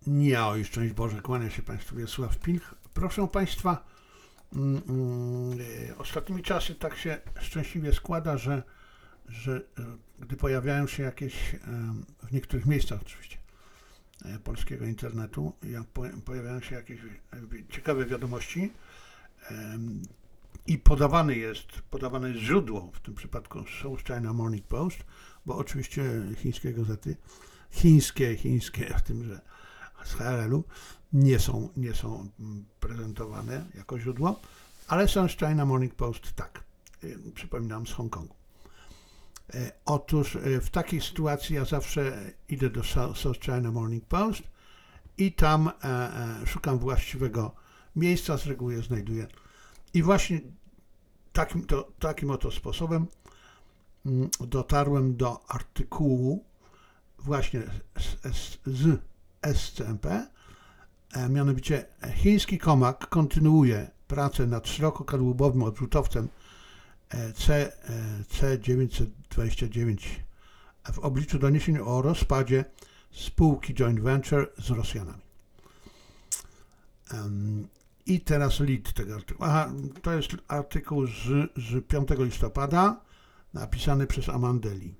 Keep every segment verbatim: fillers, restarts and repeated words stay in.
Nie, o, i szczęść Boże, kłania się Państwu Wiesław Pilch. Proszę Państwa, mm, mm, ostatnimi czasy tak się szczęśliwie składa, że, że gdy pojawiają się jakieś, w niektórych miejscach oczywiście, polskiego internetu, jak pojawiają się jakieś ciekawe wiadomości i podawany jest, podawane jest źródło, w tym przypadku South China Morning Post, bo oczywiście chińskie gazety, chińskie, chińskie, w tym, że z H R L-u nie są, nie są prezentowane jako źródło, ale South China Morning Post tak, przypominam, z Hongkongu. Otóż w takiej sytuacji ja zawsze idę do South China Morning Post i tam szukam właściwego miejsca, z reguły je znajduję. I właśnie takim, to, takim oto sposobem dotarłem do artykułu właśnie z, z S C M P, mianowicie chiński Comac kontynuuje pracę nad szerokokadłubowym odrzutowcem C, C dziewięćset dwadzieścia dziewięć w obliczu doniesień o rozpadzie spółki joint venture z Rosjanami. Um, I teraz lead tego artykułu. Aha, to jest artykuł z, z piątego listopada, napisany przez Amandeli.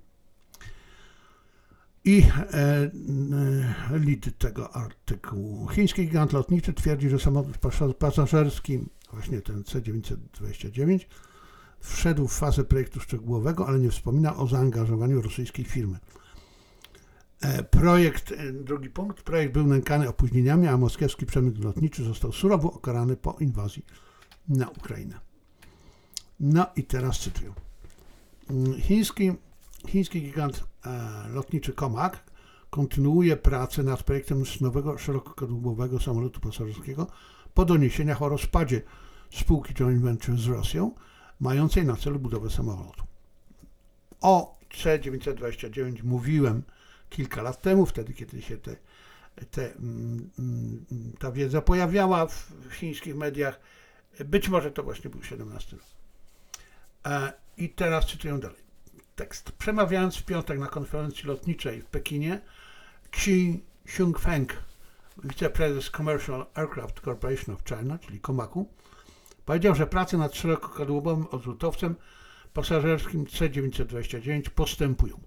I e, e, lead tego artykułu. Chiński gigant lotniczy twierdzi, że samolot pasażerski, właśnie ten C dziewięćset dwadzieścia dziewięć, wszedł w fazę projektu szczegółowego, ale nie wspomina o zaangażowaniu rosyjskiej firmy. E, projekt, e, drugi punkt, projekt był nękany opóźnieniami, a moskiewski przemysł lotniczy został surowo ukarany po inwazji na Ukrainę. No i teraz cytuję. Chiński, chiński gigant e, lotniczy Comac kontynuuje pracę nad projektem nowego szerokokadłubowego samolotu pasażerskiego po doniesieniach o rozpadzie spółki joint venture z Rosją, mającej na celu budowę samolotu. O C dziewięćset dwadzieścia dziewięć mówiłem kilka lat temu, wtedy kiedy się te, te, ta wiedza pojawiała w, w chińskich mediach. Być może to właśnie był siedemnasty rok. E, I teraz cytuję dalej. Tekst. Przemawiając w piątek na konferencji lotniczej w Pekinie, Xi Xiongfeng, wiceprezes Commercial Aircraft Corporation of China, czyli Comacu, powiedział, że prace nad szerokokadłubowym odrzutowcem pasażerskim C dziewięćset dwadzieścia dziewięć postępują.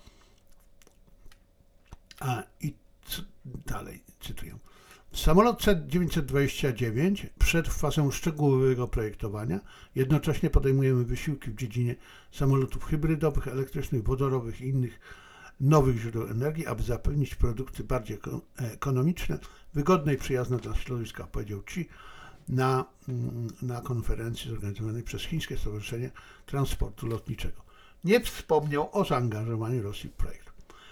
A i c- dalej cytuję. Samolot C dziewięćset dwadzieścia dziewięć wszedł w fazę szczegółowego projektowania. Jednocześnie podejmujemy wysiłki w dziedzinie samolotów hybrydowych, elektrycznych, wodorowych i innych nowych źródeł energii, aby zapewnić produkty bardziej ekonomiczne, wygodne i przyjazne dla środowiska, powiedział Xi na, na konferencji zorganizowanej przez Chińskie Stowarzyszenie Transportu Lotniczego. Nie wspomniał o zaangażowaniu Rosji w projekt.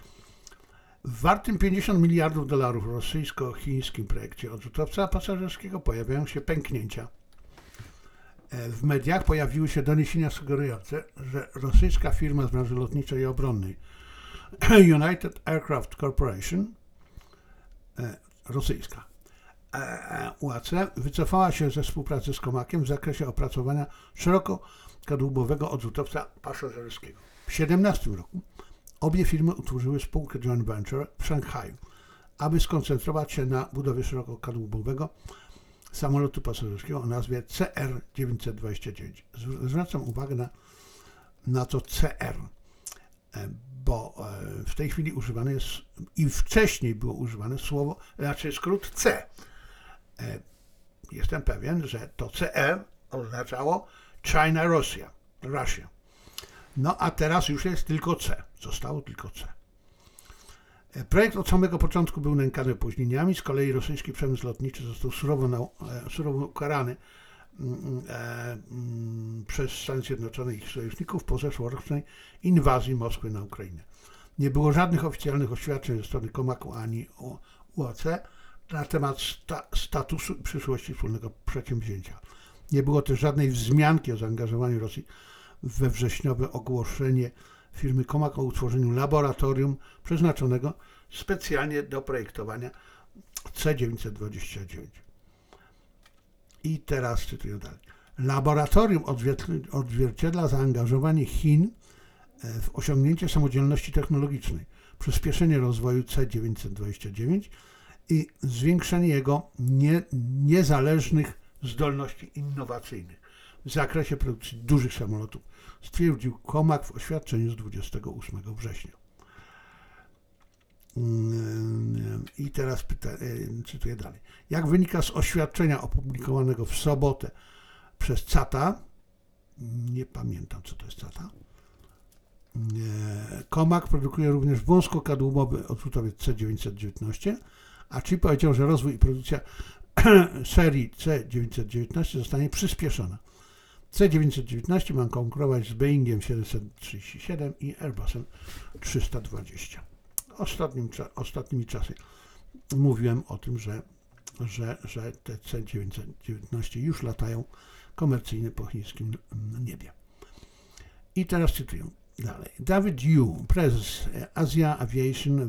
W wartym pięćdziesiąt miliardów dolarów rosyjsko-chińskim projekcie odrzutowca pasażerskiego pojawiają się pęknięcia. W mediach pojawiły się doniesienia sugerujące, że rosyjska firma z branży lotniczej i obronnej United Aircraft Corporation, rosyjska, U A C, wycofała się ze współpracy z Comaciem w zakresie opracowania szerokokadłubowego odrzutowca pasażerskiego. W dwa tysiące siedemnastym roku obie firmy utworzyły spółkę joint venture w Szanghaju, aby skoncentrować się na budowie szerokokadłubowego samolotu pasażerskiego o nazwie C R dziewięćset dwadzieścia dziewięć. Zwracam uwagę na, na to C R, bo w tej chwili używane jest i wcześniej było używane słowo, znaczy skrót C. Jestem pewien, że to C R oznaczało China, Rosja, Russia. No a teraz już jest tylko C. Zostało tylko C. Projekt od samego początku był nękany opóźnieniami, z kolei rosyjski przemysł lotniczy został surowo, na, surowo ukarany e, m, przez Stany Zjednoczone i ich sojuszników po zeszłorocznej inwazji Moskwy na Ukrainę. Nie było żadnych oficjalnych oświadczeń ze strony Comacu ani U A C na temat sta, statusu i przyszłości wspólnego przedsięwzięcia. Nie było też żadnej wzmianki o zaangażowaniu Rosji we wrześniowe ogłoszenie firmy Comac o utworzeniu laboratorium przeznaczonego specjalnie do projektowania C dziewięćset dwadzieścia dziewięć. I teraz cytuję dalej. Laboratorium odzwierciedla zaangażowanie Chin w osiągnięcie samodzielności technologicznej, przyspieszenie rozwoju C dziewięćset dwadzieścia dziewięć i zwiększenie jego nie, niezależnych zdolności innowacyjnych w zakresie produkcji dużych samolotów, stwierdził Comac w oświadczeniu z dwudziestego ósmego września. I teraz pyta, cytuję dalej. Jak wynika z oświadczenia opublikowanego w sobotę przez CATA, nie pamiętam co to jest CATA, Comac produkuje również wąskokadłubowy odrzutowiec C dziewięćset dziewiętnaście, a Chi powiedział, że rozwój i produkcja serii C dziewięćset dziewiętnaście zostanie przyspieszona. C dziewięćset dziewiętnaście ma konkurować z Boeingiem siedemset trzydzieści siedem i Airbusem trzysta dwadzieścia. Ostatnim, ostatnimi czasy mówiłem o tym, że, że, że te C dziewięćset dziewiętnaście już latają komercyjnie po chińskim niebie. I teraz cytuję dalej. David Yu, prezes Asia Aviation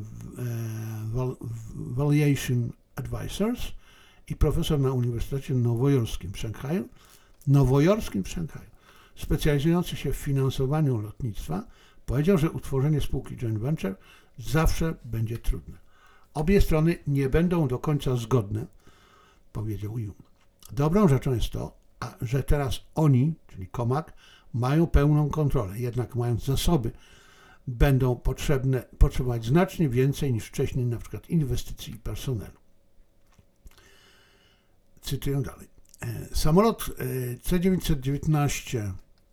Valuation Advisors i profesor na Uniwersytecie Nowojorskim w Szanghaju, Nowojorskim w Szanghaju, specjalizujący się w finansowaniu lotnictwa, powiedział, że utworzenie spółki joint venture zawsze będzie trudne. Obie strony nie będą do końca zgodne, powiedział Yu. Dobrą rzeczą jest to, a, że teraz oni, czyli Comac, mają pełną kontrolę, jednak mając zasoby, będą potrzebne, potrzebować znacznie więcej niż wcześniej, na przykład inwestycji i personelu. Cytuję dalej. Samolot C dziewięćset dziewiętnaście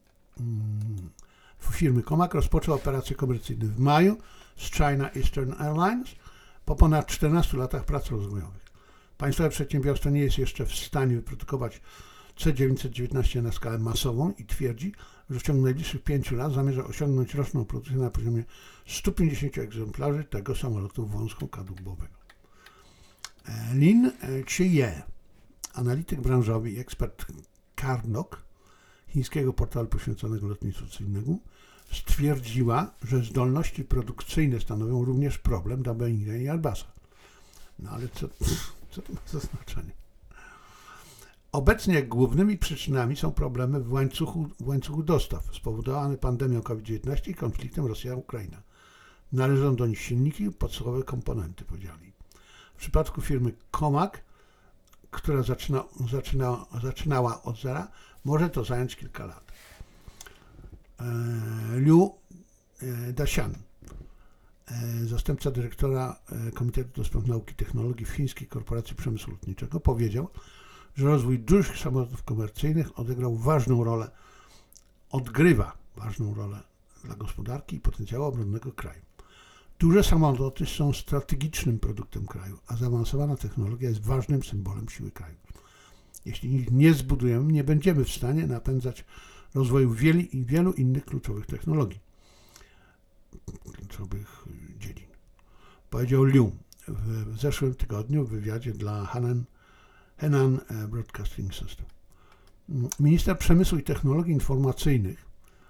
firmy Comac rozpoczął operacje komercyjne w maju z China Eastern Airlines po ponad czternastu latach prac rozwojowych. Państwowe przedsiębiorstwo nie jest jeszcze w stanie wyprodukować C dziewięćset dziewiętnaście na skalę masową i twierdzi, że w ciągu najbliższych pięciu lat zamierza osiągnąć roczną produkcję na poziomie stu pięćdziesięciu egzemplarzy tego samolotu wąskokadłubowego. Lin Chie, analityk branżowy i ekspert Carnock, chińskiego portalu poświęconego lotnictwu cywilnemu, stwierdziła, że zdolności produkcyjne stanowią również problem dla Boeinga i Airbusa. No ale co, co to ma za znaczenie? Obecnie głównymi przyczynami są problemy w łańcuchu, w łańcuchu dostaw spowodowane pandemią COVID dziewiętnaście i konfliktem Rosja-Ukraina. Należą do nich silniki i podstawowe komponenty, powiedzieli. W przypadku firmy Comac, która zaczyna, zaczyna, zaczynała od zera, może to zająć kilka lat. Liu Daxian, zastępca dyrektora Komitetu do Spraw Nauki i Technologii w Chińskiej Korporacji Przemysłu Lotniczego, powiedział, że rozwój dużych samolotów komercyjnych odegrał ważną rolę, odgrywa ważną rolę dla gospodarki i potencjału obronnego kraju. Duże samoloty są strategicznym produktem kraju, a zaawansowana technologia jest ważnym symbolem siły kraju. Jeśli ich nie zbudujemy, nie będziemy w stanie napędzać rozwoju wielu i wielu innych kluczowych technologii, kluczowych dziedzin. Powiedział Liu w zeszłym tygodniu w wywiadzie dla Henan, Henan Broadcasting System. Minister Przemysłu i Technologii Informacyjnych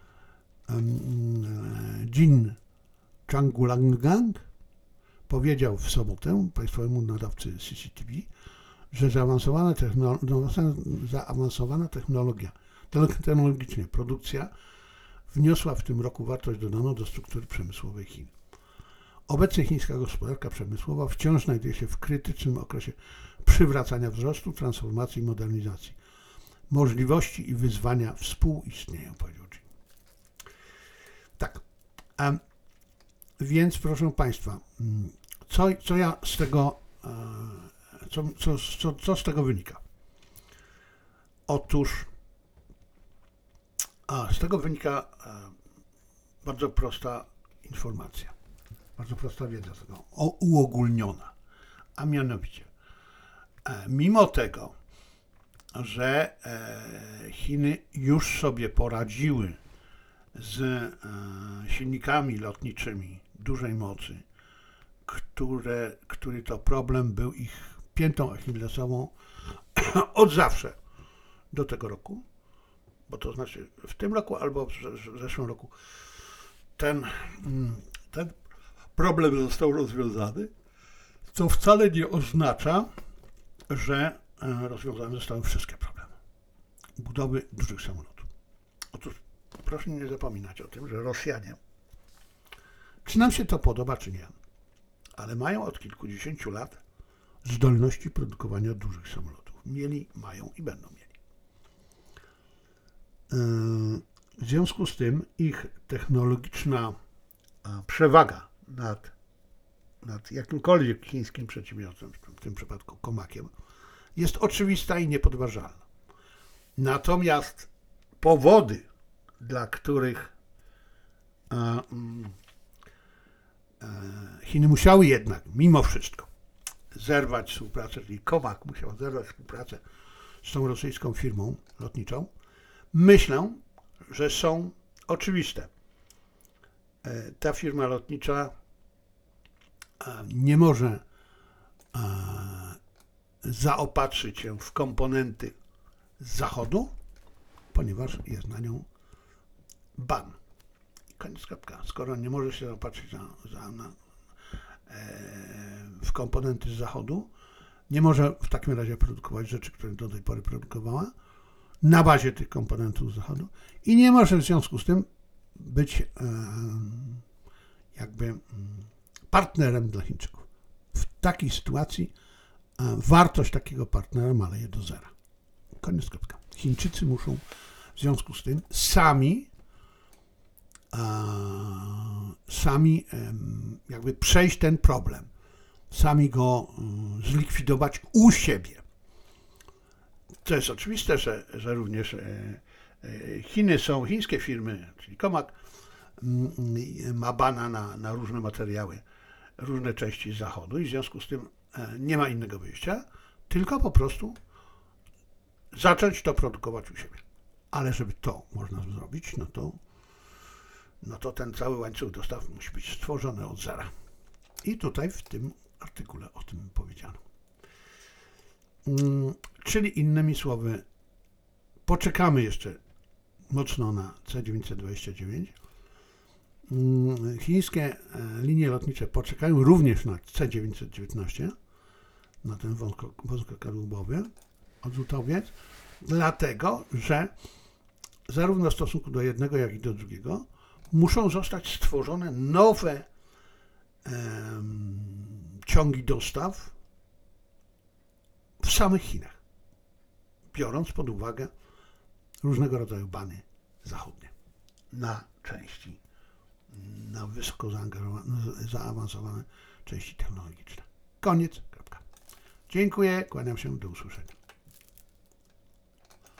Jin Changgulangang powiedział w sobotę państwowemu nadawcy C C T V, że zaawansowana, technolo- zaawansowana technologia, technologicznie produkcja wniosła w tym roku wartość dodaną do struktury przemysłowej Chin. Obecnie chińska gospodarka przemysłowa wciąż znajduje się w krytycznym okresie przywracania wzrostu, transformacji i modernizacji. Możliwości i wyzwania współistnieją, powiedział Jin. Tak. A więc, proszę Państwa, co, co ja z tego, co, co, co, co z tego wynika? Otóż a, z tego wynika bardzo prosta informacja, bardzo prosta wiedza z tego, uogólniona, a mianowicie, mimo tego, że Chiny już sobie poradziły z silnikami lotniczymi dużej mocy, które, który to problem był ich piętą achillesową od zawsze do tego roku, bo to znaczy w tym roku albo w zeszłym roku ten, ten problem został rozwiązany, co wcale nie oznacza, że rozwiązane zostały wszystkie problemy budowy dużych samolotów. Otóż proszę nie zapominać o tym, że Rosjanie, czy nam się to podoba, czy nie, ale mają od kilkudziesięciu lat zdolności produkowania dużych samolotów. Mieli, mają i będą mieli. W związku z tym ich technologiczna przewaga nad, nad jakimkolwiek chińskim przedsiębiorcą, w tym przypadku Comakiem, jest oczywista i niepodważalna. Natomiast powody, dla których e, e, Chiny musiały jednak mimo wszystko zerwać współpracę, czyli Comac musiał zerwać współpracę z tą rosyjską firmą lotniczą, myślę, że są oczywiste. E, ta firma lotnicza e, nie może e, zaopatrzyć się w komponenty z zachodu, ponieważ jest na nią ban. Koniec kropka. Skoro nie może się zaopatrzyć za, za, na, e, w komponenty z zachodu, nie może w takim razie produkować rzeczy, które do tej pory produkowała, na bazie tych komponentów z zachodu i nie może w związku z tym być e, jakby partnerem dla Chińczyków. W takiej sytuacji e, wartość takiego partnera maleje do zera. Koniec kropka. Chińczycy muszą w związku z tym sami e, sami e, jakby przejść ten problem, sami go e, zlikwidować u siebie. To jest oczywiste, że, że również Chiny są, chińskie firmy, czyli Comac ma bana na, na różne materiały, różne części z zachodu i w związku z tym nie ma innego wyjścia, tylko po prostu zacząć to produkować u siebie. Ale żeby to można zrobić, no to, no to ten cały łańcuch dostaw musi być stworzony od zera. I tutaj w tym artykule o tym powiedziano. Czyli innymi słowy, poczekamy jeszcze mocno na C dziewięćset dwadzieścia dziewięć. Chińskie linie lotnicze poczekają również na C dziewięćset dziewiętnaście, na ten wąsko, wąskokadłubowy odrzutowiec, dlatego, że zarówno w stosunku do jednego, jak i do drugiego muszą zostać stworzone nowe em, ciągi dostaw w samych Chinach, biorąc pod uwagę różnego rodzaju bany zachodnie na części, na wysoko zaawansowane części technologiczne. Koniec, kropka. Dziękuję, kłaniam się, do usłyszenia.